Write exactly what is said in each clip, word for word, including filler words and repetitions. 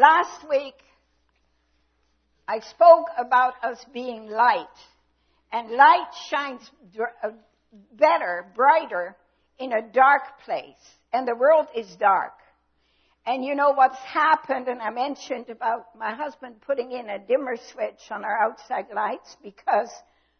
last week, I spoke about us being light. And light shines better, brighter in a dark place. And the world is dark. And you know what's happened, and I mentioned about my husband putting in a dimmer switch on our outside lights because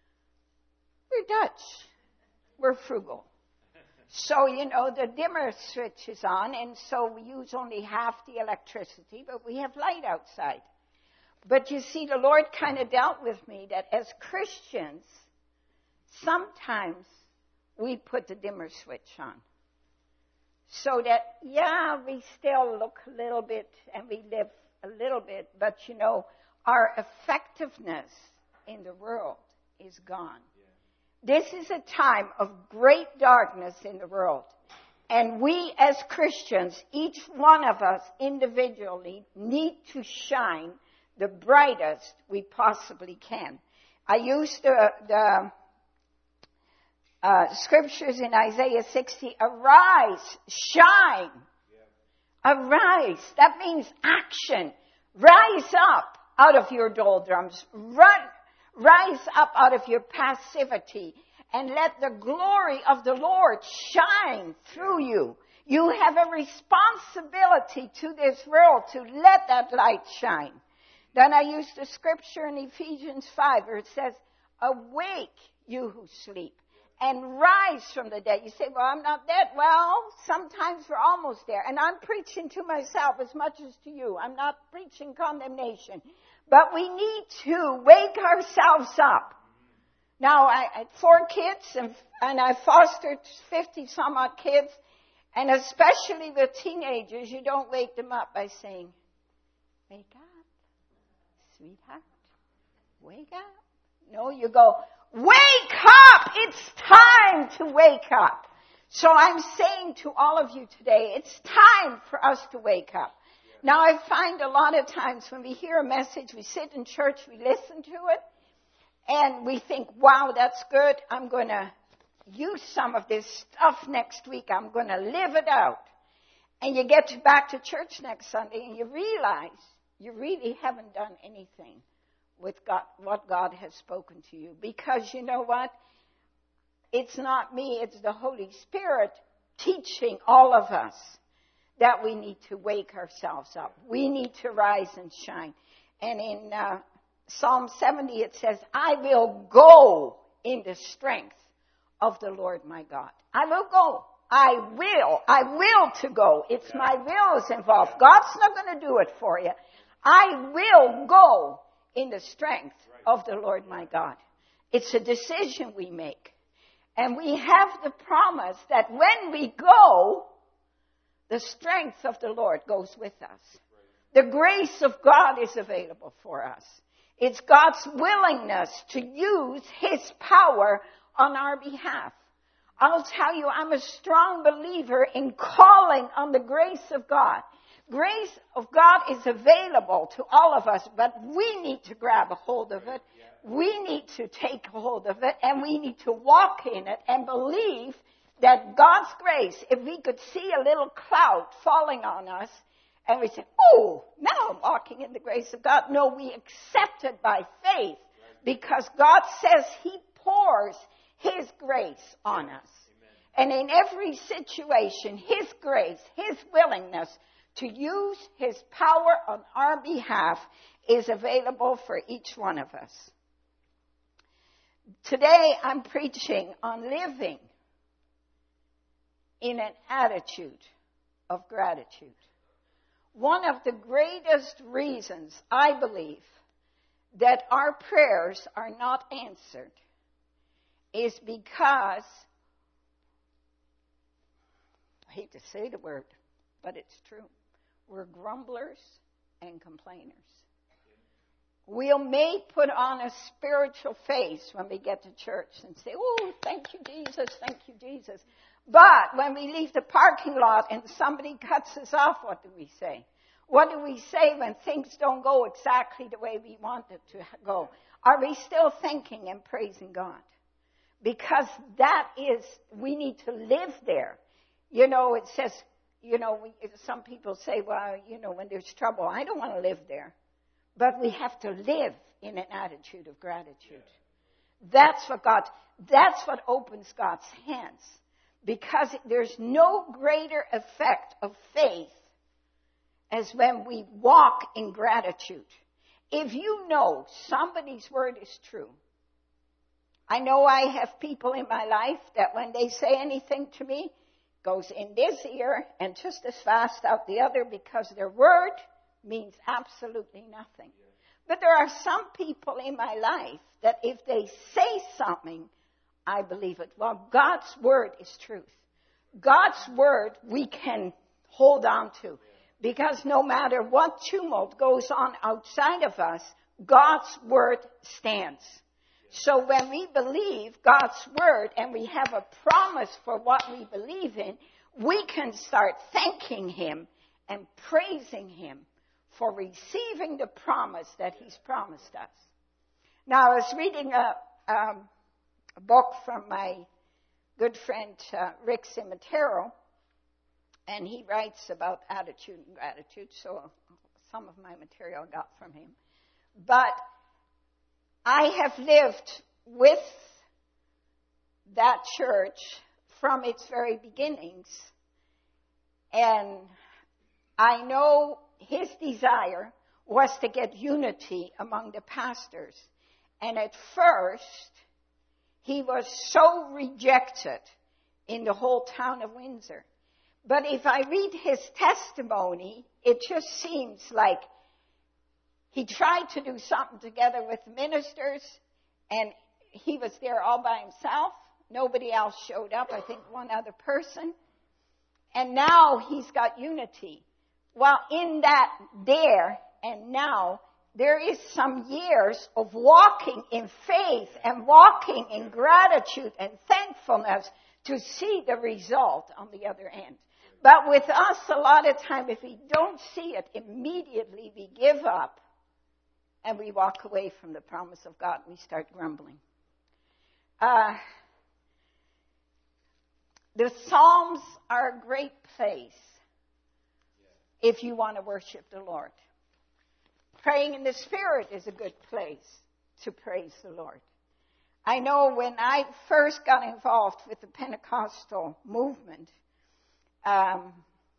we're Dutch. We're frugal. So, you know, the dimmer switch is on, and so we use only half the electricity, but we have light outside. But you see, the Lord kind of dealt with me that as Christians, sometimes we put the dimmer switch on. So that, yeah, we still look a little bit and we live a little bit, but you know, our effectiveness in the world is gone. This is a time of great darkness in the world. And we as Christians, each one of us individually, need to shine the brightest we possibly can. I used the, the uh, scriptures in Isaiah sixty, arise, shine, yeah. Arise. That means action. Rise up out of your doldrums. Run, rise up out of your passivity and let the glory of the Lord shine through you. You have a responsibility to this world to let that light shine. Then I used the scripture in Ephesians five where it says, awake you who sleep and rise from the dead. You say, well, I'm not dead. Well, sometimes we're almost there. And I'm preaching to myself as much as to you. I'm not preaching condemnation. But we need to wake ourselves up. Now, I had four kids and, and I fostered fifty some odd kids. And especially with teenagers, you don't wake them up by saying, wake up. Sweetheart, wake up. No, you go, wake up! It's time to wake up. So I'm saying to all of you today, it's time for us to wake up. Now I find a lot of times when we hear a message, we sit in church, we listen to it, and we think, wow, that's good. I'm going to use some of this stuff next week. I'm going to live it out. And you get back to church next Sunday and you realize you really haven't done anything with God, what God has spoken to you. Because you know what? It's not me, it's the Holy Spirit teaching all of us that we need to wake ourselves up. We need to rise and shine. And in uh, Psalm seventy it says, I will go in the strength of the Lord my God. I will go. I will. I will to go. It's my will is involved. God's not going to do it for you. I will go in the strength of the Lord my God. It's a decision we make. And we have the promise that when we go, the strength of the Lord goes with us. The grace of God is available for us. It's God's willingness to use His power on our behalf. I'll tell you, I'm a strong believer in calling on the grace of God. Grace of God is available to all of us, but we need to grab a hold of it. We need to take hold of it, and we need to walk in it and believe that God's grace, if we could see a little cloud falling on us, and we say, oh, now I'm walking in the grace of God. No, we accept it by faith, because God says He pours His grace on us. And in every situation, His grace, His willingness to use His power on our behalf is available for each one of us. Today I'm preaching on living in an attitude of gratitude. One of the greatest reasons I believe that our prayers are not answered is because, I hate to say the word, but it's true. We're grumblers and complainers. We may put on a spiritual face when we get to church and say, oh, thank you, Jesus, thank you, Jesus. But when we leave the parking lot and somebody cuts us off, what do we say? What do we say when things don't go exactly the way we want it to go? Are we still thanking and praising God? Because that is, we need to live there. You know, it says, You know, we, some people say, well, you know, when there's trouble, I don't want to live there. But we have to live in an attitude of gratitude. That's what God, that's what opens God's hands. Because there's no greater effect of faith as when we walk in gratitude. If you know somebody's word is true, I know I have people in my life that when they say anything to me, goes in this ear and just as fast out the other because their word means absolutely nothing. But there are some people in my life that if they say something, I believe it. Well, God's word is truth. God's word we can hold on to. Because no matter what tumult goes on outside of us, God's word stands. So when we believe God's word and we have a promise for what we believe in, we can start thanking him and praising him for receiving the promise that he's promised us. Now, I was reading a, um, a book from my good friend uh, Rick Cimitero, and he writes about attitude and gratitude, so some of my material I got from him. But I have lived with that church from its very beginnings, and I know his desire was to get unity among the pastors. And at first, he was so rejected in the whole town of Windsor. But if I read his testimony, it just seems like he tried to do something together with the ministers, and he was there all by himself. Nobody else showed up, I think one other person. And now he's got unity. Well, in that there and now, there is some years of walking in faith and walking in gratitude and thankfulness to see the result on the other end. But with us, a lot of time, if we don't see it immediately, we give up and we walk away from the promise of God and we start grumbling. Uh, the Psalms are a great place if you want to worship the Lord. Praying in the Spirit is a good place to praise the Lord. I know when I first got involved with the Pentecostal movement, um,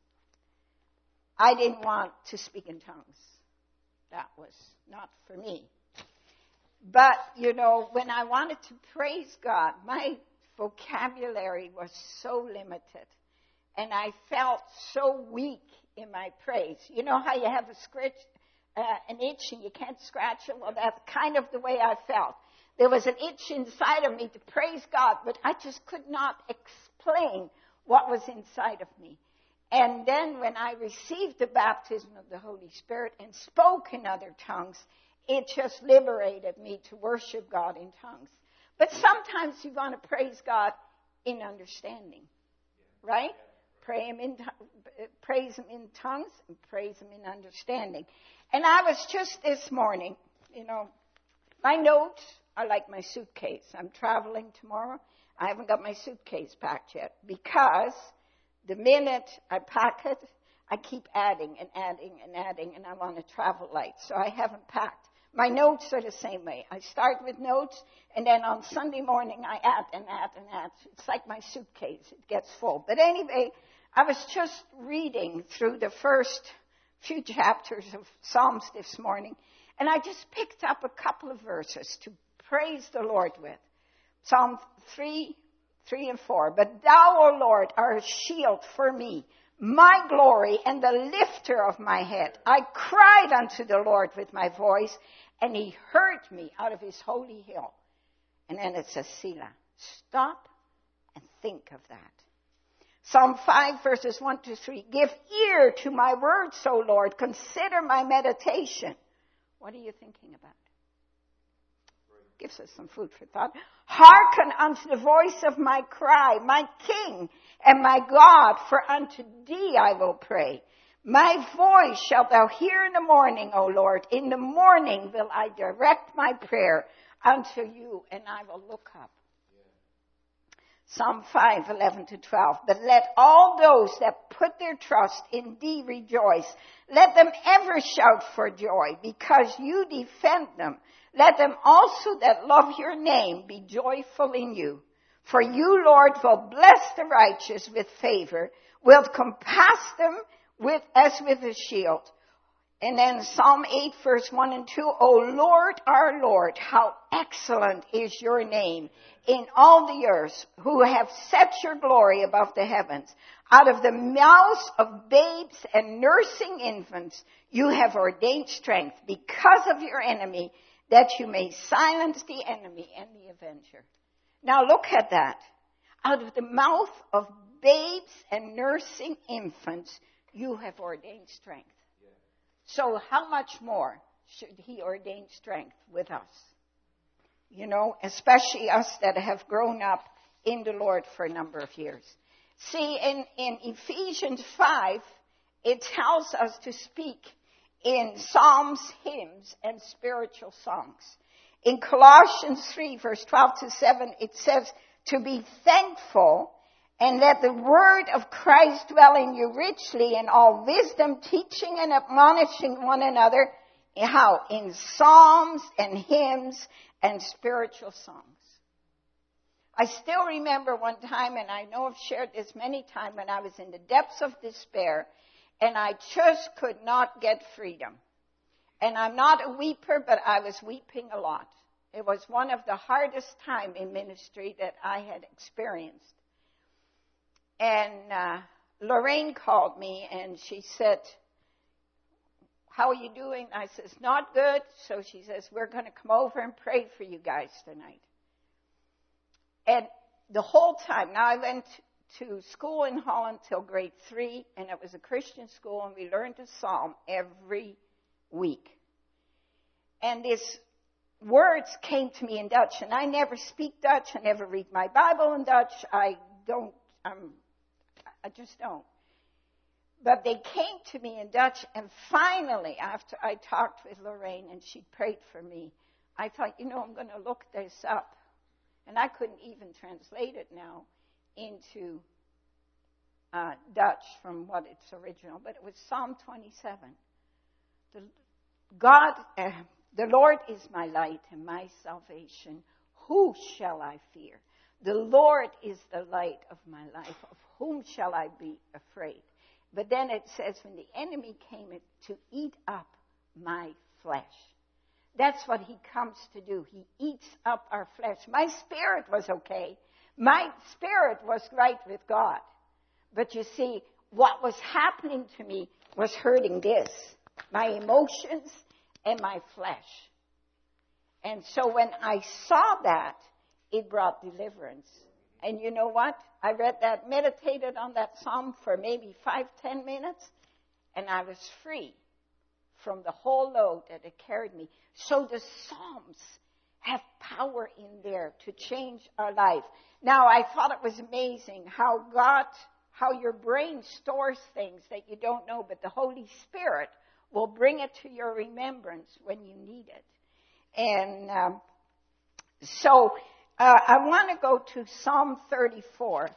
I didn't want to speak in tongues. That was not for me. But, you know, when I wanted to praise God, my vocabulary was so limited. And I felt so weak in my praise. You know how you have a scratch, uh, an itch and you can't scratch it? Well, that's kind of the way I felt. There was an itch inside of me to praise God, but I just could not explain what was inside of me. And then when I received the baptism of the Holy Spirit and spoke in other tongues, it just liberated me to worship God in tongues. But sometimes you want to praise God in understanding, right? Pray him in, praise him in tongues and praise him in understanding. And I was just this morning, you know, my notes are like my suitcase. I'm traveling tomorrow. I haven't got my suitcase packed yet because the minute I pack it, I keep adding and adding and adding, and I'm on a travel light, so I haven't packed. My notes are the same way. I start with notes, and then on Sunday morning I add and add and add. It's like my suitcase. It gets full. But anyway, I was just reading through the first few chapters of Psalms this morning, and I just picked up a couple of verses to praise the Lord with. Psalm three, three and four. But thou, O Lord, art a shield for me, my glory and the lifter of my head. I cried unto the Lord with my voice, and he heard me out of his holy hill. And then it says, Selah. Stop and think of that. Psalm five, verses one to three. Give ear to my words, O Lord. Consider my meditation. What are you thinking about? Gives us some food for thought. Hearken unto the voice of my cry, my King and my God, for unto thee I will pray. My voice shalt thou hear in the morning, O Lord. In the morning will I direct my prayer unto you, and I will look up. Psalm five, eleven to twelve. But let all those that put their trust in thee rejoice. Let them ever shout for joy, because you defend them. Let them also that love your name be joyful in you. For you, Lord, will bless the righteous with favor, will compass them with as with a shield. And then Psalm eight, verse one and two. O Lord, our Lord, how excellent is your name in all the earth, who have set your glory above the heavens. Out of the mouths of babes and nursing infants, you have ordained strength because of your enemy, that you may silence the enemy and the avenger. Now look at that. Out of the mouth of babes and nursing infants, you have ordained strength. So how much more should he ordain strength with us? You know, especially us that have grown up in the Lord for a number of years. See, in, in Ephesians five, it tells us to speak in psalms, hymns, and spiritual songs. In Colossians three, verse twelve to seven, it says to be thankful and let the word of Christ dwell in you richly in all wisdom, teaching and admonishing one another. How? In psalms and hymns and spiritual songs. I still remember one time, and I know I've shared this many times, when I was in the depths of despair, and I just could not get freedom. And I'm not a weeper, but I was weeping a lot. It was one of the hardest times in ministry that I had experienced. And uh, Lorraine called me, and she said, how are you doing? I says, not good. So she says, we're going to come over and pray for you guys tonight. And the whole time, now I went to school in Holland till grade three, and it was a Christian school, and we learned a psalm every week. And these words came to me in Dutch, and I never speak Dutch. I never read my Bible in Dutch. I don't, um, I just don't. But they came to me in Dutch, and finally, after I talked with Lorraine and she prayed for me, I thought, you know, I'm going to look this up. And I couldn't even translate it now into uh, Dutch from what it's original, but it was Psalm twenty-seven. The, God, uh, the Lord is my light and my salvation. Who shall I fear? The Lord is the light of my life. Of whom shall I be afraid? But then it says, when the enemy came to eat up my flesh. That's what he comes to do. He eats up our flesh. My spirit was okay. My spirit was right with God. But you see, what was happening to me was hurting this. My emotions and my flesh. And so when I saw that, it brought deliverance. And you know what? I read that, meditated on that psalm for maybe five, ten minutes, and I was free from the whole load that it carried me. So the Psalms have power in there to change our life. Now, I thought it was amazing how God, how your brain stores things that you don't know, but the Holy Spirit will bring it to your remembrance when you need it. And um, so uh, I want to go to Psalm thirty-four.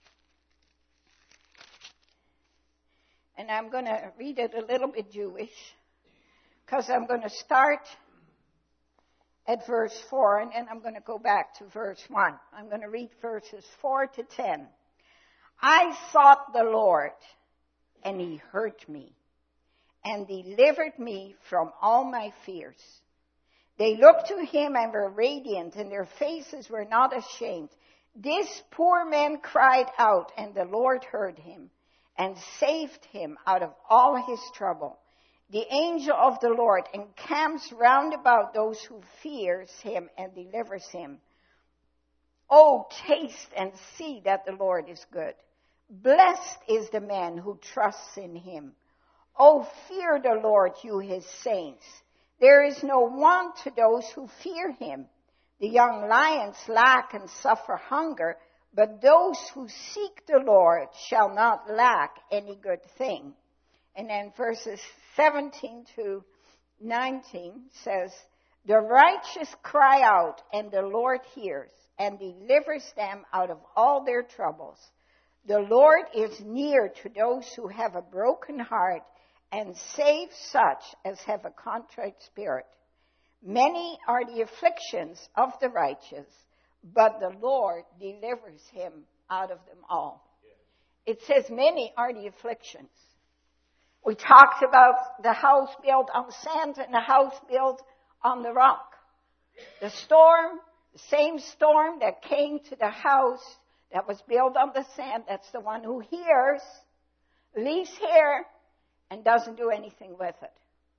And I'm going to read it a little bit Jewish, because I'm going to start at verse four, and then I'm going to go back to verse one. I'm going to read verses four to ten. I sought the Lord, and he heard me, and delivered me from all my fears. They looked to him and were radiant, and their faces were not ashamed. This poor man cried out, and the Lord heard him, and saved him out of all his trouble. The angel of the Lord encamps round about those who fears him and delivers him. Oh, taste and see that the Lord is good. Blessed is the man who trusts in him. Oh, fear the Lord, you his saints. There is no want to those who fear him. The young lions lack and suffer hunger, but those who seek the Lord shall not lack any good thing. And then verses seventeen to nineteen says, The righteous cry out, and the Lord hears, and delivers them out of all their troubles. The Lord is near to those who have a broken heart, and saves such as have a contrite spirit. Many are the afflictions of the righteous, but the Lord delivers him out of them all. It says many are the afflictions. We talked about the house built on sand and the house built on the rock. The storm, the same storm that came to the house that was built on the sand, that's the one who hears, leaves here, and doesn't do anything with it. That's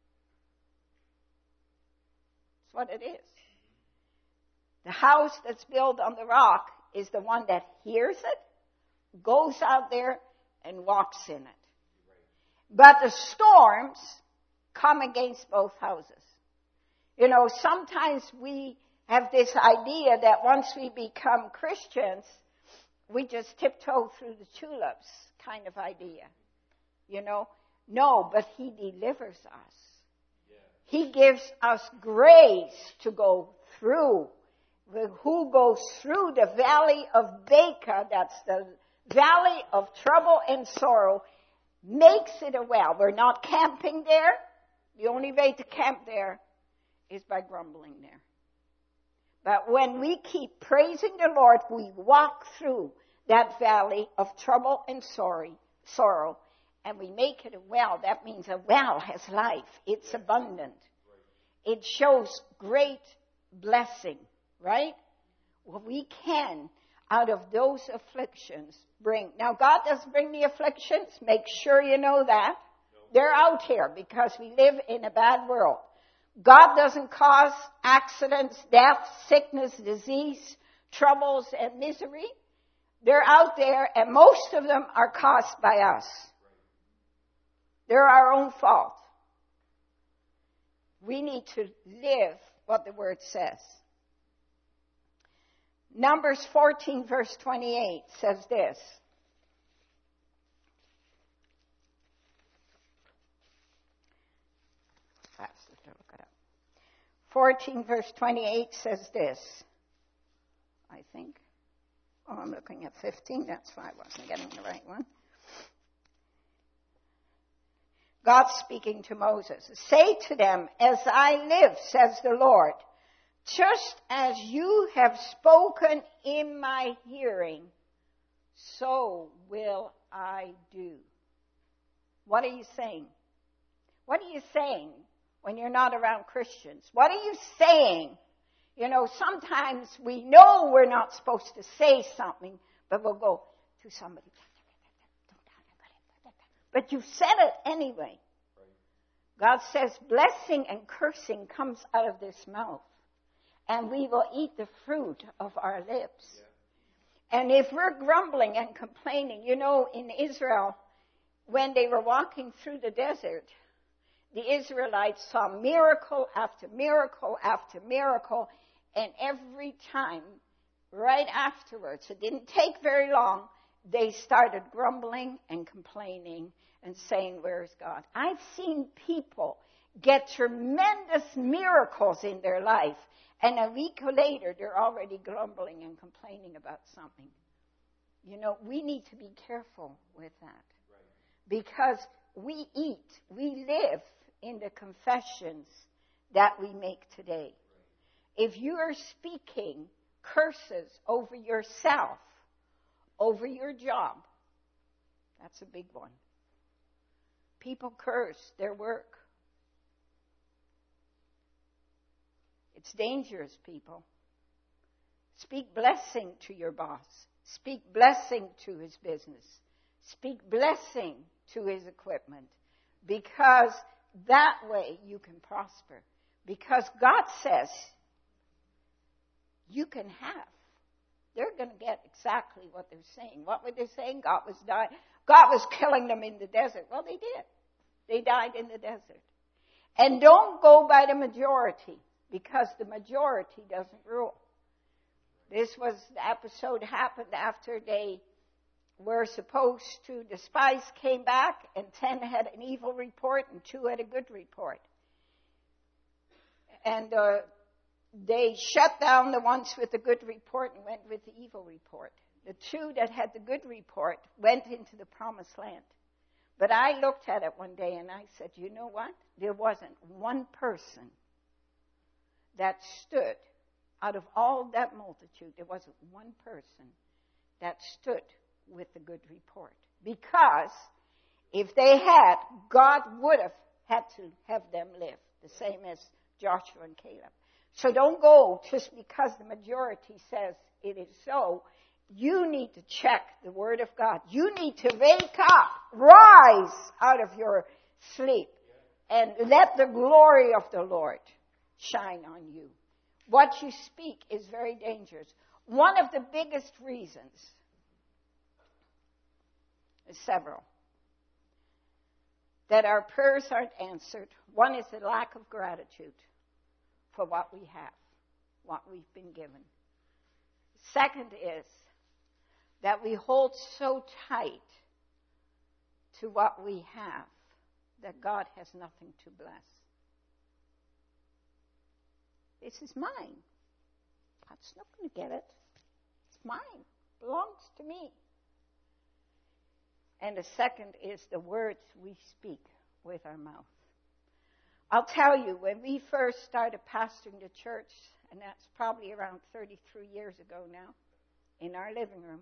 what it is. The house that's built on the rock is the one that hears it, goes out there, and walks in it. But the storms come against both houses. You know, sometimes we have this idea that once we become Christians, we just tiptoe through the tulips kind of idea. You know, no, but he delivers us. Yeah. He gives us grace to go through. Who goes through the valley of Baca, that's the valley of trouble and sorrow, makes it a well. We're not camping there. The only way to camp there is by grumbling there. But when we keep praising the Lord, we walk through that valley of trouble and sorry, sorrow, and we make it a well. That means a well has life. It's abundant. It shows great blessing, right? Well, we can, out of those afflictions, bring. Now, God doesn't bring the afflictions. Make sure you know that. They're out here because we live in a bad world. God doesn't cause accidents, death, sickness, disease, troubles, and misery. They're out there, and most of them are caused by us. They're our own fault. We need to live what the Word says. Numbers fourteen, verse twenty-eight says this. fourteen, verse twenty-eight says this, I think. Oh, I'm looking at fifteen. That's why I wasn't getting the right one. God speaking to Moses. Say to them, as I live, says the Lord, just as you have spoken in my hearing, so will I do. What are you saying? What are you saying when you're not around Christians? What are you saying? You know, sometimes we know we're not supposed to say something, but we'll go to somebody. But you said it anyway. God says blessing and cursing comes out of this mouth. And we will eat the fruit of our lips. Yeah. And if we're grumbling and complaining, you know, in Israel, when they were walking through the desert, the Israelites saw miracle after miracle after miracle, and every time, right afterwards, it didn't take very long, they started grumbling and complaining and saying, where's God? I've seen people get tremendous miracles in their life, and a week later, they're already grumbling and complaining about something. You know, we need to be careful with that. Right. Because we eat, we live in the confessions that we make today. Right. If you are speaking curses over yourself, over your job, that's a big one. People curse their work. It's dangerous, people. Speak blessing to your boss. Speak blessing to his business. Speak blessing to his equipment. Because that way you can prosper. Because God says you can have. They're going to get exactly what they're saying. What were they saying? God was dying. God was killing them in the desert. Well, they did. They died in the desert. And don't go by the majority, because the majority doesn't rule. This was, the episode happened after they were supposed to, the spies came back, and ten had an evil report and two had a good report. And uh, they shut down the ones with the good report and went with the evil report. The two that had the good report went into the promised land. But I looked at it one day and I said, you know what? There wasn't one person that stood out of all that multitude. There wasn't one person that stood with the good report. Because if they had, God would have had to have them live, the same as Joshua and Caleb. So don't go just because the majority says it is so. You need to check the Word of God. You need to wake up, rise out of your sleep, and let the glory of the Lord shine on you. What you speak is very dangerous. One of the biggest reasons, there's several, that our prayers aren't answered. One is the lack of gratitude for what we have, what we've been given. Second is that we hold so tight to what we have that God has nothing to bless. This is mine. God's not going to get it. It's mine. It belongs to me. And the second is the words we speak with our mouth. I'll tell you, when we first started pastoring the church, and that's probably around thirty-three years ago now, in our living room,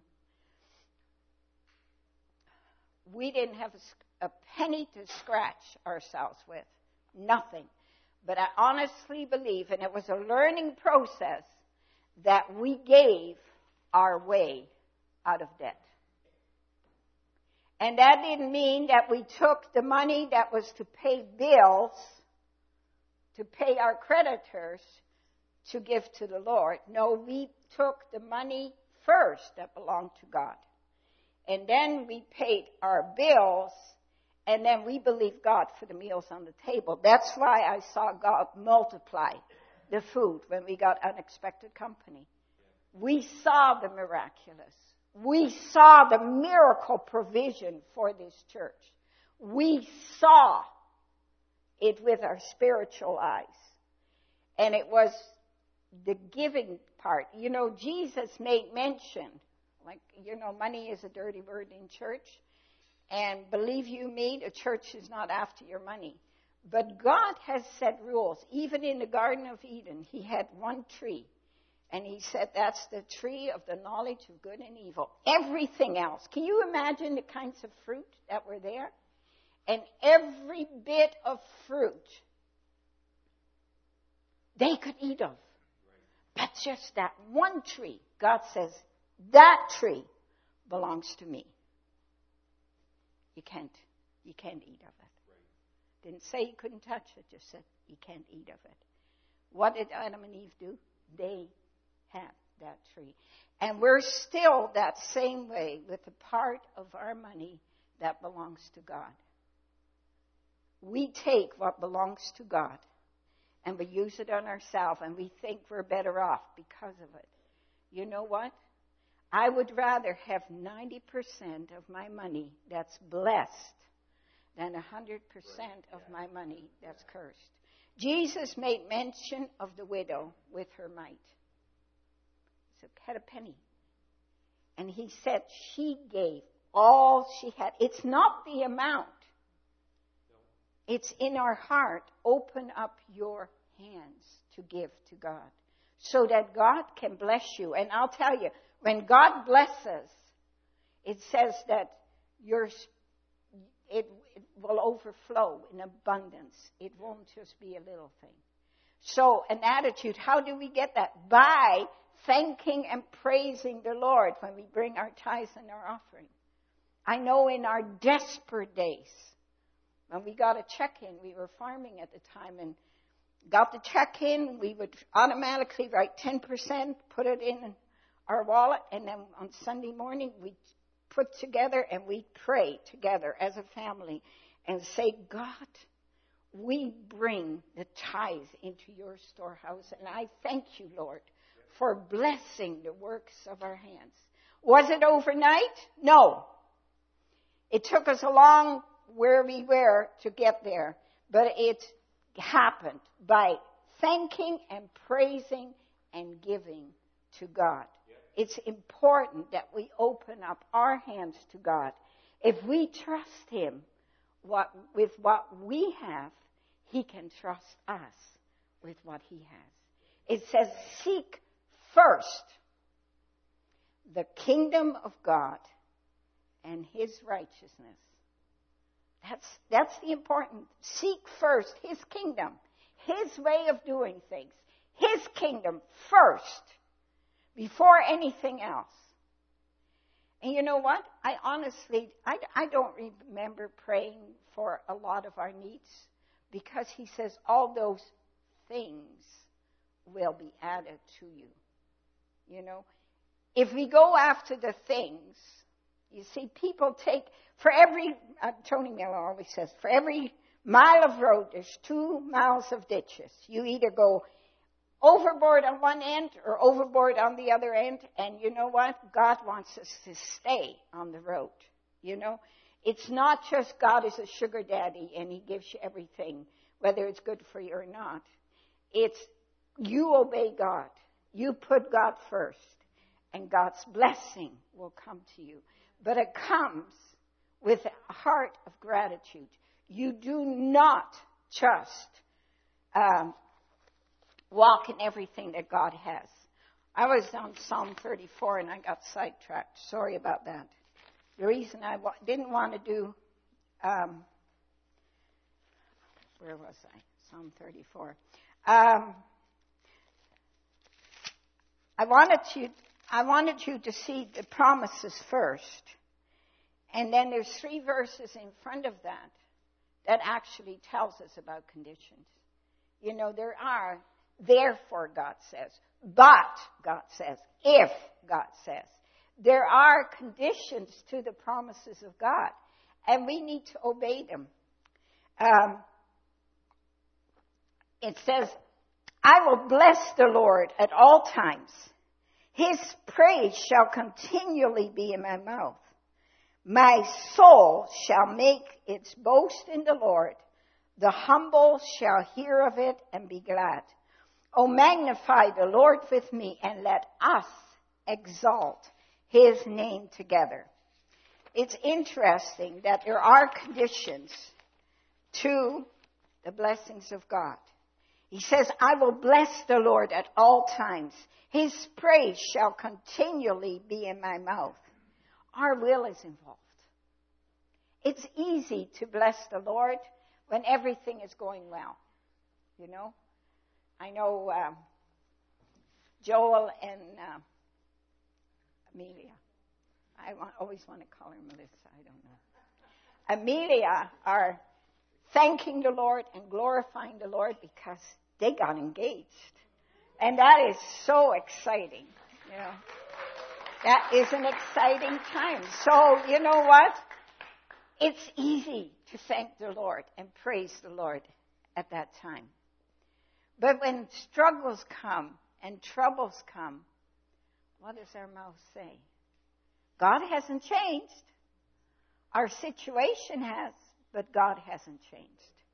we didn't have a, a penny to scratch ourselves with. Nothing. But I honestly believe, and it was a learning process, that we gave our way out of debt. And that didn't mean that we took the money that was to pay bills, to pay our creditors, to give to the Lord. No, we took the money first that belonged to God. And then we paid our bills, and then we believed God for the meals on the table. That's why I saw God multiply the food when we got unexpected company. We saw the miraculous. We saw the miracle provision for this church. We saw it with our spiritual eyes. And it was the giving part. You know, Jesus made mention, like, you know, money is a dirty word in church. And believe you me, the church is not after your money. But God has set rules. Even in the Garden of Eden, he had one tree. And he said, that's the tree of the knowledge of good and evil. Everything else. Can you imagine the kinds of fruit that were there? And every bit of fruit they could eat of. But just that one tree, God says, that tree belongs to me. You can't, you can't eat of it. Didn't say you couldn't touch it, just said you can't eat of it. What did Adam and Eve do? They have that tree. And we're still that same way with the part of our money that belongs to God. We take what belongs to God and we use it on ourselves and we think we're better off because of it. You know what? I would rather have ninety percent of my money that's blessed than one hundred percent of my money that's cursed. Jesus made mention of the widow with her mite. So had a penny. And he said she gave all she had. It's not the amount. It's in our heart. Open up your hands to give to God so that God can bless you. And I'll tell you, when God blesses, it says that your it, it will overflow in abundance. It won't just be a little thing. So an attitude, how do we get that? By thanking and praising the Lord when we bring our tithes and our offering. I know in our desperate days, when we got a check-in, we were farming at the time, and got the check-in, we would automatically write ten percent, put it in our wallet, and then on Sunday morning, we'd put together and we'd pray together as a family and say, God, we bring the tithe into your storehouse, and I thank you, Lord, for blessing the works of our hands. Was it overnight? No. It took us along where we were to get there, but it happened by thanking and praising and giving to God. It's important that we open up our hands to God. If we trust Him what, with what we have, He can trust us with what He has. It says, seek first the kingdom of God and His righteousness. That's, that's the important. Seek first His kingdom, His way of doing things, His kingdom first, before anything else. And you know what? I honestly, I, I don't remember praying for a lot of our needs, because He says all those things will be added to you. You know, if we go after the things, you see, people take, for every, uh, Tony Miller always says, for every mile of road, there's two miles of ditches. You either go overboard on one end or overboard on the other end. And you know what? God wants us to stay on the road. You know, it's not just God is a sugar daddy and He gives you everything, whether it's good for you or not. It's you obey God. You put God first, and God's blessing will come to you. But it comes with a heart of gratitude. You do not just um, walk in everything that God has. I was on Psalm thirty-four and I got sidetracked. Sorry about that. The reason I wa- didn't want to do, um, where was I? Psalm thirty-four. Um, I wanted you, I wanted you to see the promises first. And then there's three verses in front of that that actually tells us about conditions. You know, there are, therefore God says, but God says, if God says. There are conditions to the promises of God, and we need to obey them. Um, it says, I will bless the Lord at all times. His praise shall continually be in my mouth. My soul shall make its boast in the Lord. The humble shall hear of it and be glad. O magnify the Lord with me, and let us exalt His name together. It's interesting that there are conditions to the blessings of God. He says, I will bless the Lord at all times. His praise shall continually be in my mouth. Our will is involved. It's easy to bless the Lord when everything is going well. You know? I know um, Joel and uh, Amelia. I want, always want to call her Melissa. I don't know. Amelia are thanking the Lord and glorifying the Lord because they got engaged. And that is so exciting. You know, that is an exciting time. So, you know what? It's easy to thank the Lord and praise the Lord at that time. But when struggles come and troubles come, what does our mouth say? God hasn't changed. Our situation has, but God hasn't changed.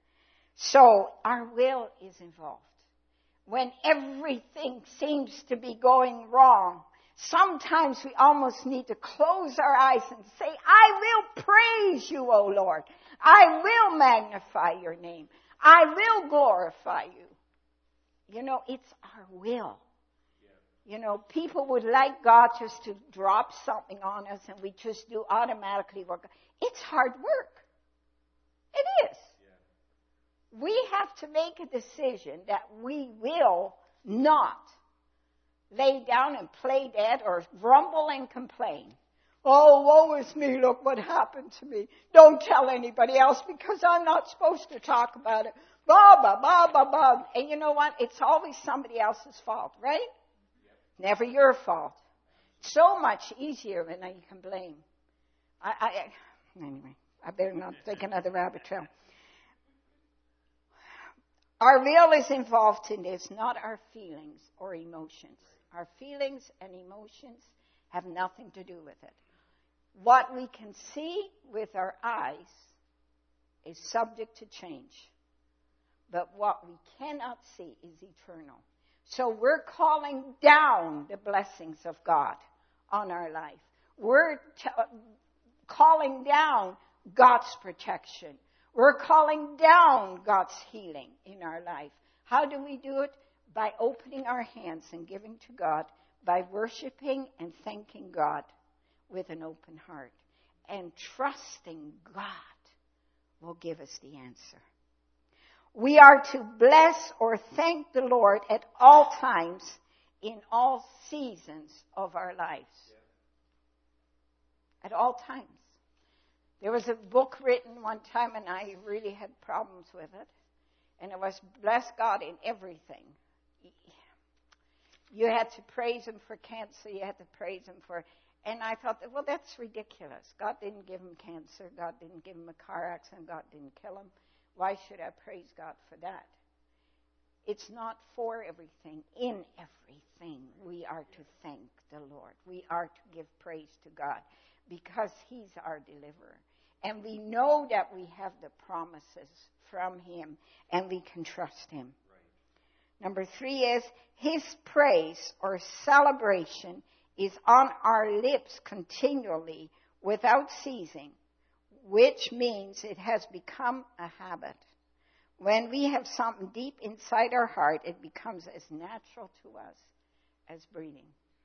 So our will is involved. When everything seems to be going wrong, sometimes we almost need to close our eyes and say, I will praise you, O Lord. I will magnify your name. I will glorify you. You know, it's our will. Yeah. You know, people would like God just to drop something on us and we just do automatically work. It's hard work. It is. Yeah. We have to make a decision that we will not lay down and play dead or grumble and complain. Oh, woe is me, look what happened to me. Don't tell anybody else because I'm not supposed to talk about it. Blah, blah, blah, blah, blah. And you know what? It's always somebody else's fault, right? Yep. Never your fault. So much easier when you can blame. I, I, anyway, I better not take another rabbit trail. Our will is involved in this, not our feelings or emotions. Our feelings and emotions have nothing to do with it. What we can see with our eyes is subject to change. but what we cannot see is eternal. So we're calling down the blessings of God on our life. We're t- calling down God's protection. We're calling down God's healing in our life. How do we do it? By opening our hands and giving to God, by worshiping and thanking God with an open heart, and trusting God will give us the answer. We are to bless or thank the Lord at all times in all seasons of our lives. At all times. There was a book written one time, and I really had problems with it. And it was bless God in everything. You had to praise Him for cancer. You had to praise Him for... And I thought, well, that's ridiculous. God didn't give him cancer. God didn't give him a car accident. God didn't kill him. Why should I praise God for that? It's not for everything. In everything, we are to thank the Lord. We are to give praise to God because He's our deliverer. And we know that we have the promises from Him and we can trust Him. Right. Number three is His praise or celebration is on our lips continually without ceasing, which means it has become a habit. When we have something deep inside our heart, it becomes as natural to us as breathing.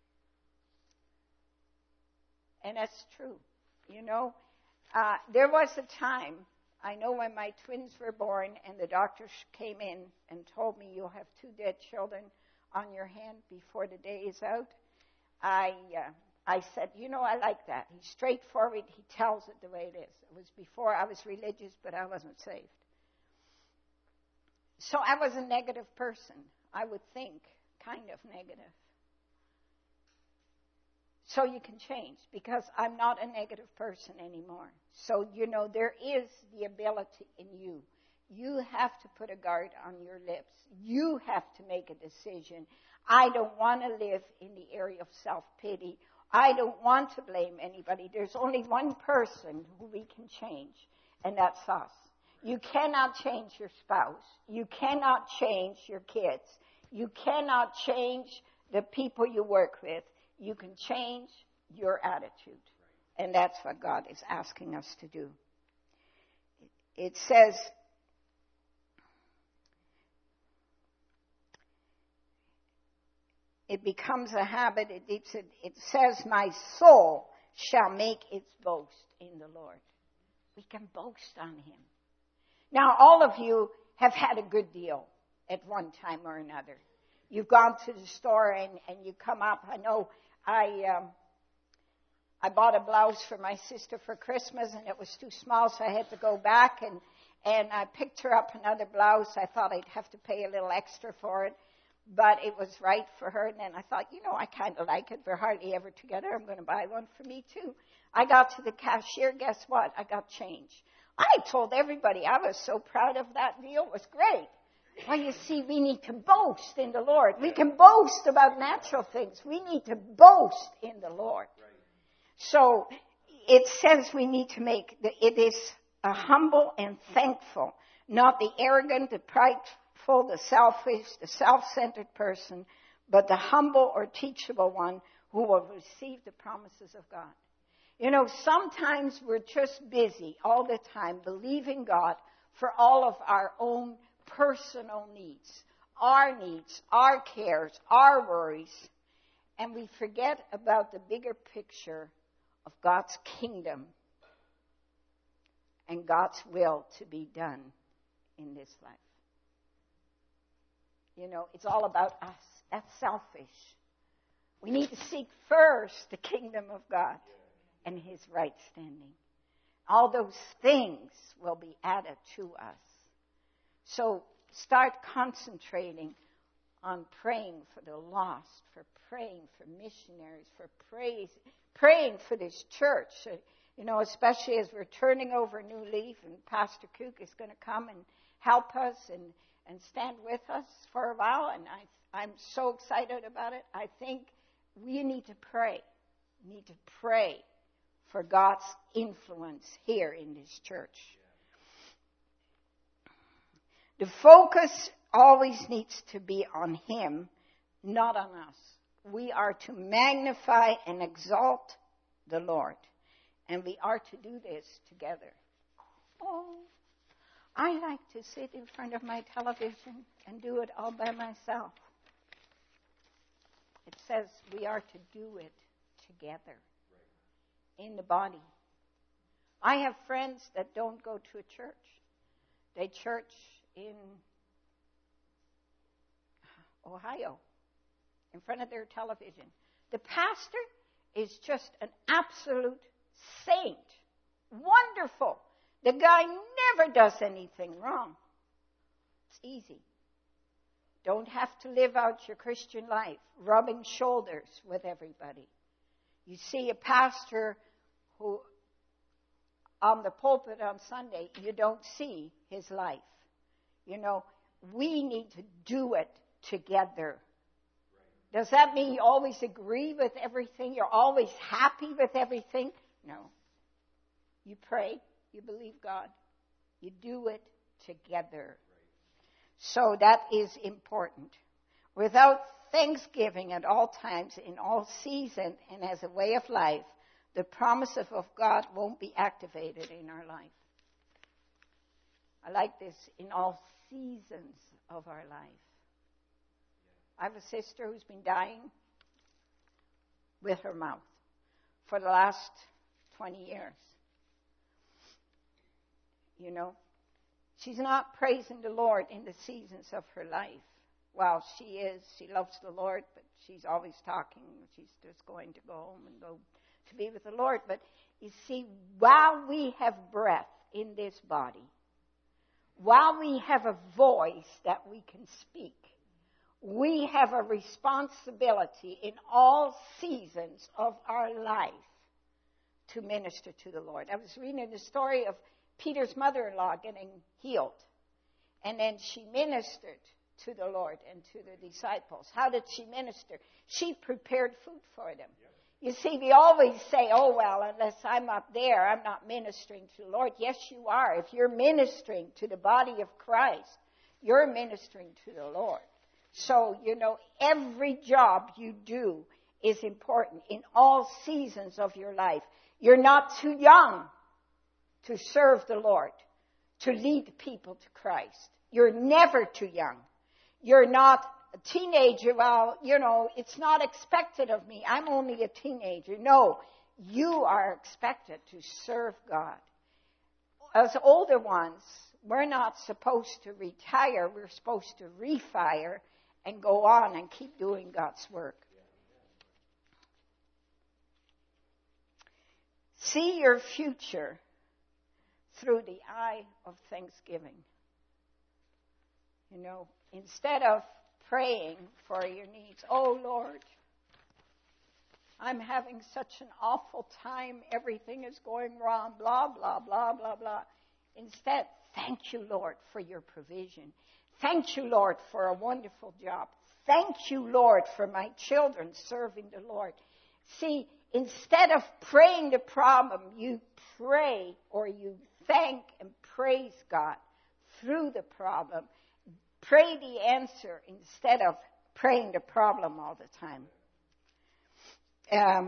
And that's true. You know, uh, there was a time, I know when my twins were born and the doctors came in and told me you'll have two dead children on your hand before the day is out. I uh, I said, you know, I like that. He's straightforward. He tells it the way it is. It was before I was religious, but I wasn't saved. So I was a negative person. I would think kind of negative. So you can change because I'm not a negative person anymore. So, you know, there is the ability in you. You have to put a guard on your lips. You have to make a decision. I don't want to live in the area of self-pity. I don't want to blame anybody. There's only one person who we can change, and that's us. You cannot change your spouse. You cannot change your kids. You cannot change the people you work with. You can change your attitude. And that's what God is asking us to do. It says, it becomes a habit. It, it, it says, my soul shall make its boast in the Lord. We can boast on Him. Now, all of you have had a good deal at one time or another. You've gone to the store and, and you come up. I know I um, I bought a blouse for my sister for Christmas and it was too small, so I had to go back and, and I picked her up another blouse. I thought I'd have to pay a little extra for it, but it was right for her. And then I thought, you know, I kind of like it. We're hardly ever together. I'm going to buy one for me too. I got to the cashier. Guess what? I got change. I told everybody I was so proud of that deal. It was great. Well, you see, we need to boast in the Lord. We can boast about natural things. We need to boast in the Lord. So it says we need to make, the, it is a humble and thankful, not the arrogant, the prideful, the selfish, the self-centered person, but the humble or teachable one who will receive the promises of God. You know, sometimes we're just busy all the time believing God for all of our own personal needs, our needs, our cares, our worries, and we forget about the bigger picture of God's kingdom and God's will to be done in this life. You know, it's all about us. That's selfish. We need to seek first the kingdom of God and His right standing. All those things will be added to us. So start concentrating on praying for the lost, for praying for missionaries, for praise, praying for this church. You know, especially as we're turning over a new leaf and Pastor Cook is going to come and help us and, and stand with us for a while. And I, I'm so excited about it. I think we need to pray. We need to pray for God's influence here in this church. The focus always needs to be on Him, not on us. We are to magnify and exalt the Lord. And we are to do this together. Oh, I like to sit in front of my television and do it all by myself. It says we are to do it together in the body. I have friends that don't go to a church. They church in Ohio in front of their television. The pastor is just an absolute saint. Wonderful. The guy never does anything wrong. It's easy. Don't have to live out your Christian life, rubbing shoulders with everybody. You see a pastor who, on the pulpit on Sunday, you don't see his life. You know, we need to do it together. Does that mean you always agree with everything? You're always happy with everything? No. You pray. You believe God. You do it together. So that is important. Without thanksgiving at all times, in all seasons, and as a way of life, the promises of God won't be activated in our life. I like this, in all seasons of our life. I have a sister who's been dying with her mouth for the last twenty years. You know, she's not praising the Lord in the seasons of her life. Well, she is. She loves the Lord, but she's always talking. She's just going to go home and go to be with the Lord. But you see, while we have breath in this body, while we have a voice that we can speak, we have a responsibility in all seasons of our life to minister to the Lord. I was reading the story of Peter's mother-in-law getting healed. And then she ministered to the Lord and to the disciples. How did she minister? She prepared food for them. You see, we always say, oh, well, unless I'm up there, I'm not ministering to the Lord. Yes, you are. If you're ministering to the body of Christ, you're ministering to the Lord. So, you know, every job you do is important in all seasons of your life. You're not too young to serve the Lord, to lead people to Christ. You're never too young. You're not a teenager. Well, you know, it's not expected of me. I'm only a teenager. No, you are expected to serve God. As older ones, we're not supposed to retire. We're supposed to refire and go on and keep doing God's work. See your future through the eye of thanksgiving. You know, instead of praying for your needs, oh Lord, I'm having such an awful time, everything is going wrong, blah, blah, blah, blah, blah. Instead, thank you, Lord, for your provision. Thank you, Lord, for a wonderful job. Thank you, Lord, for my children serving the Lord. See, instead of praying the problem, you pray or you thank and praise God through the problem. Pray the answer instead of praying the problem all the time. Um,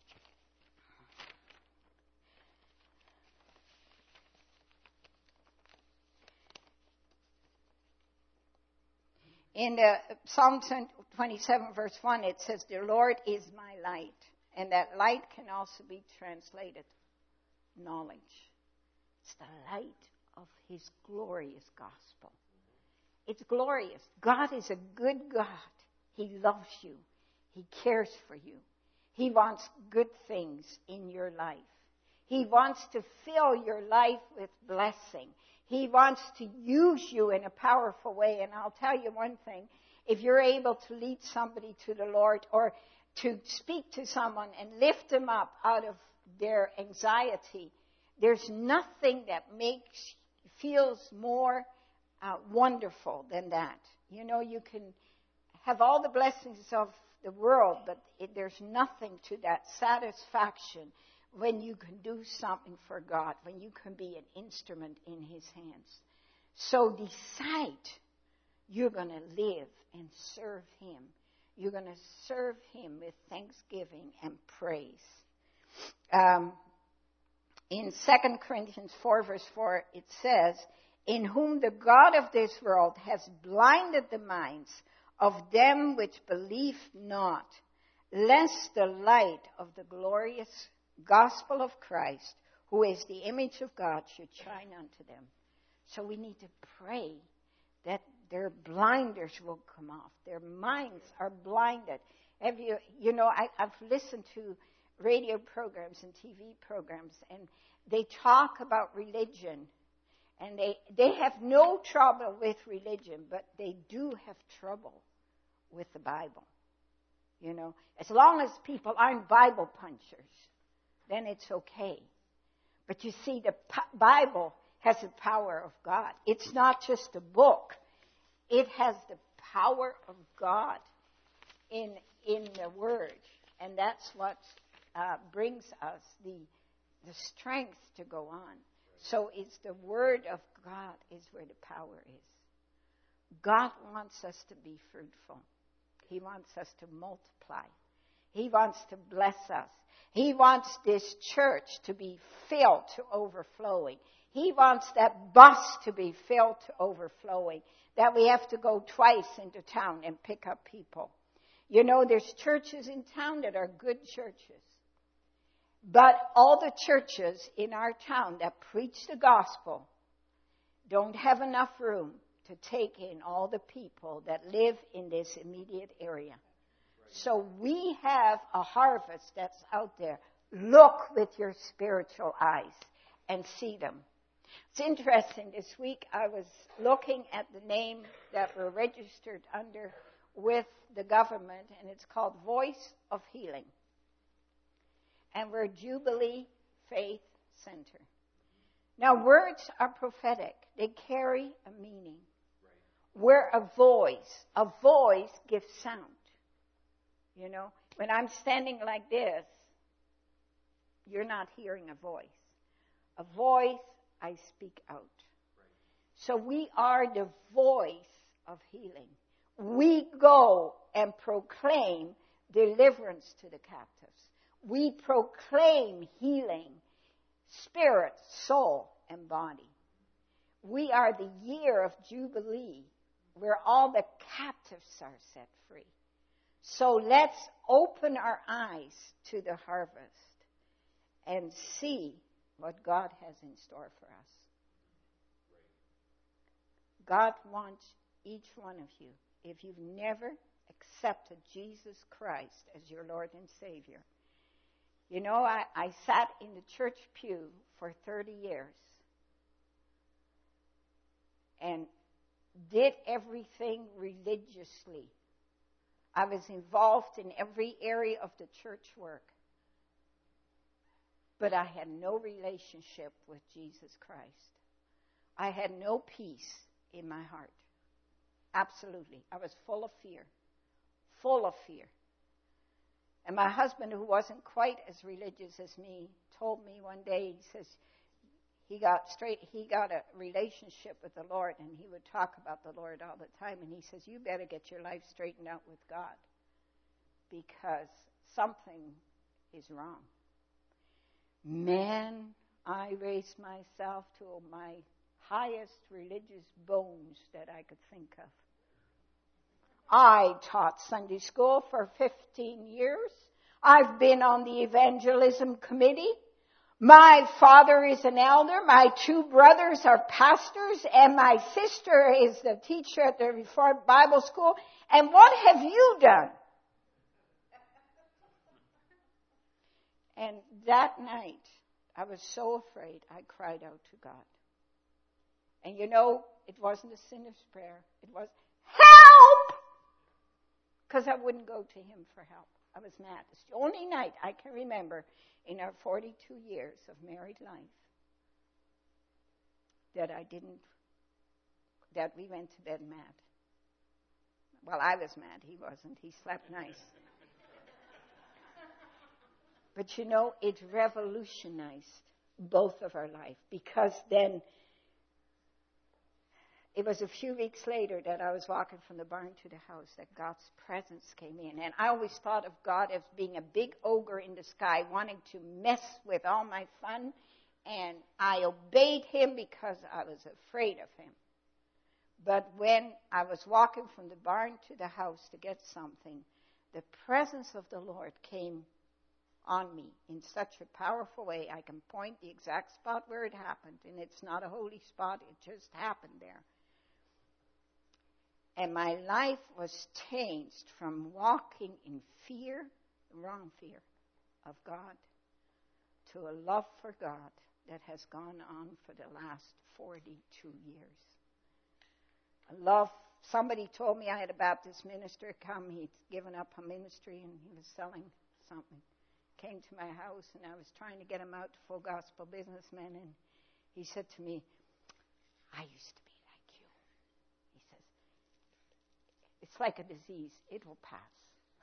in the Psalm twenty-seven, verse one, it says, the Lord is my light. And that light can also be translated knowledge. It's the light of His glorious gospel. It's glorious. God is a good God. He loves you. He cares for you. He wants good things in your life. He wants to fill your life with blessing. He wants to use you in a powerful way. And I'll tell you one thing. If you're able to lead somebody to the Lord or to speak to someone and lift them up out of their anxiety, there's nothing that makes, feels more uh, wonderful than that. You know, you can have all the blessings of the world, but it, there's nothing to that satisfaction when you can do something for God, when you can be an instrument in His hands. So decide you're going to live and serve him. You're going to serve him with thanksgiving and praise. Um, in Second Corinthians four, verse four, it says, in whom the God of this world has blinded the minds of them which believe not, lest the light of the glorious gospel of Christ, who is the image of God, should shine unto them. So we need to pray that their blinders will come off. Their minds are blinded. Have you, you know, I, I've listened to radio programs and T V programs, and they talk about religion. And they, they have no trouble with religion, but they do have trouble with the Bible. You know, as long as people aren't Bible punchers, then it's okay. But you see, the Bible has the power of God. It's not just a book. It has the power of God in, in the Word. And that's what uh, brings us the, the strength to go on. So it's the Word of God is where the power is. God wants us to be fruitful. He wants us to multiply. He wants to bless us. He wants this church to be filled to overflowing. He wants that bus to be filled to overflowing, that we have to go twice into town and pick up people. You know, there's churches in town that are good churches. But all the churches in our town that preach the gospel don't have enough room to take in all the people that live in this immediate area. So we have a harvest that's out there. Look with your spiritual eyes and see them. It's interesting. This week I was looking at the name that we're registered under with the government, and it's called Voice of Healing. And we're Jubilee Faith Center. Now, words are prophetic. They carry a meaning. Right. We're a voice. A voice gives sound. You know, when I'm standing like this, you're not hearing a voice. A voice, I speak out. Right. So we are the voice of healing. We go and proclaim deliverance to the captives. We proclaim healing, spirit, soul, and body. We are the year of Jubilee, where all the captives are set free. So let's open our eyes to the harvest and see what God has in store for us. God wants each one of you, if you've never accepted Jesus Christ as your Lord and Savior. You know, I, I sat in the church pew for thirty years and did everything religiously. I was involved in every area of the church work. But I had no relationship with Jesus Christ. I had no peace in my heart. Absolutely. I was full of fear. Full of fear. And my husband, who wasn't quite as religious as me, told me one day, he says, he got straight, he got a relationship with the Lord, and he would talk about the Lord all the time. And he says, you better get your life straightened out with God, because something is wrong. Man, I raised myself to my highest religious bones that I could think of. I taught Sunday school for fifteen years. I've been on the evangelism committee. My father is an elder. My two brothers are pastors. And my sister is the teacher at the Reformed Bible School. And what have you done? And that night, I was so afraid, I cried out to God. And you know, it wasn't a sinner's prayer. It was, help! Because I wouldn't go to him for help. I was mad. It's the only night I can remember in our forty-two years of married life that I didn't, that we went to bed mad. Well, I was mad. He wasn't. He slept nice. But you know, it revolutionized both of our life, because then it was a few weeks later that I was walking from the barn to the house that God's presence came in. And I always thought of God as being a big ogre in the sky, wanting to mess with all my fun. And I obeyed him because I was afraid of him. But when I was walking from the barn to the house to get something, the presence of the Lord came on me in such a powerful way. I can point the exact spot where it happened, and it's not a holy spot. It just happened there. And my life was changed from walking in fear, the wrong fear of God, to a love for God that has gone on for the last forty-two years. A love. Somebody told me I had a Baptist minister come. He'd given up a ministry and he was selling something. Came to my house, and I was trying to get him out to full gospel businessman, and he said to me, I used to be like you. He says, it's like a disease. It will pass.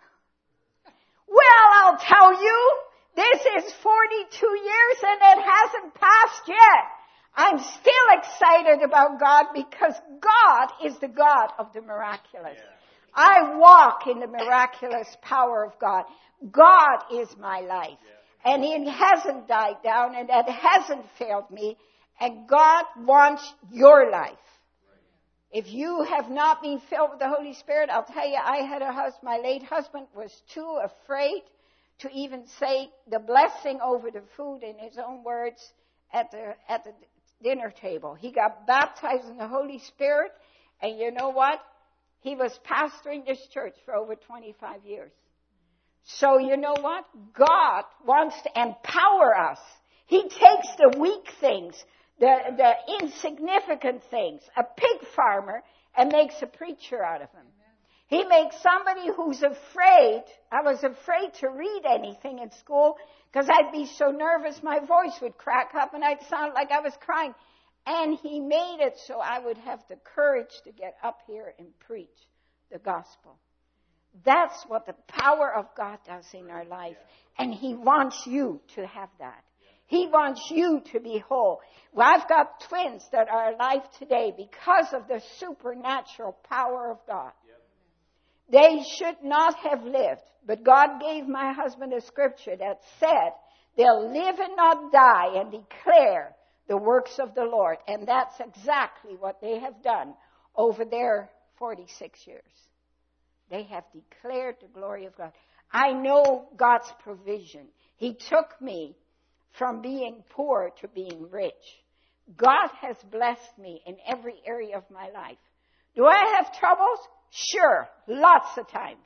Well, I'll tell you, this is forty-two years, and it hasn't passed yet. I'm still excited about God because God is the God of the miraculous. Yeah. I walk in the miraculous power of God. God is my life. Yeah. And it hasn't died down, and it hasn't failed me. And God wants your life. Right. If you have not been filled with the Holy Spirit, I'll tell you, I had a husband, my late husband was too afraid to even say the blessing over the food in his own words at the at the dinner table. He got baptized in the Holy Spirit, and you know what? He was pastoring this church for over twenty-five years. So you know what? God wants to empower us. He takes the weak things, the, the insignificant things, a pig farmer, and makes a preacher out of him. He makes somebody who's afraid. I was afraid to read anything in school because I'd be so nervous my voice would crack up and I'd sound like I was crying. And he made it so I would have the courage to get up here and preach the gospel. That's what the power of God does in our life. And he wants you to have that. He wants you to be whole. Well, I've got twins that are alive today because of the supernatural power of God. They should not have lived, but God gave my husband a scripture that said, they'll live and not die and declare the works of the Lord. And that's exactly what they have done over their forty-six years. They have declared the glory of God. I know God's provision. He took me from being poor to being rich. God has blessed me in every area of my life. Do I have troubles? Sure, lots of times.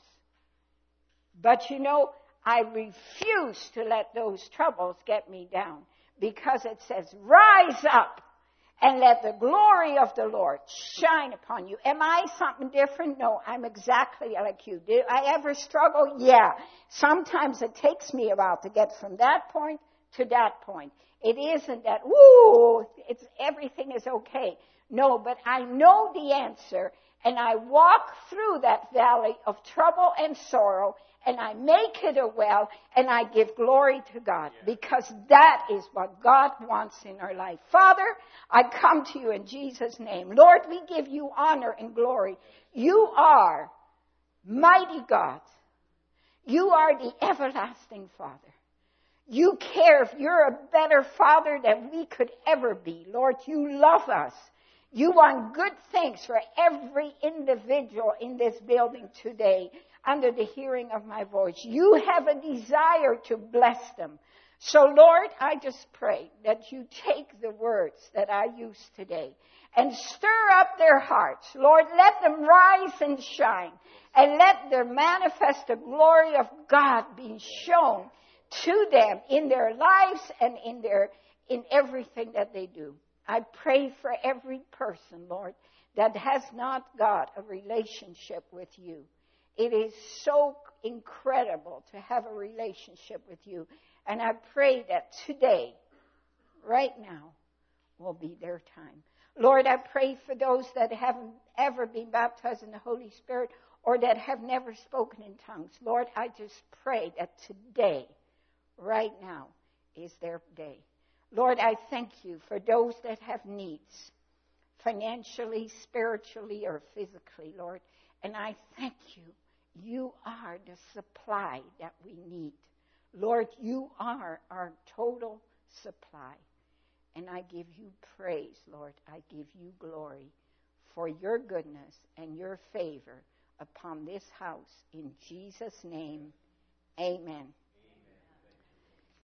But you know, I refuse to let those troubles get me down because it says, rise up and let the glory of the Lord shine upon you. Am I something different? No, I'm exactly like you. Did I ever struggle? Yeah. Sometimes it takes me a while to get from that point to that point. It isn't that, woo, it's, everything is okay. No, but I know the answer, and I walk through that valley of trouble and sorrow, and I make it a well, and I give glory to God, yeah. Because that is what God wants in our life. Father, I come to you in Jesus' name. Lord, we give you honor and glory. You are mighty God. You are the everlasting Father. You care. You're a better Father than we could ever be. Lord, you love us. You want good things for every individual in this building today under the hearing of my voice. You have a desire to bless them. So, Lord, I just pray that you take the words that I use today and stir up their hearts. Lord, let them rise and shine, and let the manifest the glory of God be shown to them in their lives and in their in everything that they do. I pray for every person, Lord, that has not got a relationship with you. It is so incredible to have a relationship with you. And I pray that today, right now, will be their time. Lord, I pray for those that haven't ever been baptized in the Holy Spirit or that have never spoken in tongues. Lord, I just pray that today, right now, is their day. Lord, I thank you for those that have needs. financially, spiritually, or physically, Lord. And I thank you. You are the supply that we need. Lord, you are our total supply. And I give you praise, Lord. I give you glory for your goodness and your favor upon this house. In Jesus' name, amen.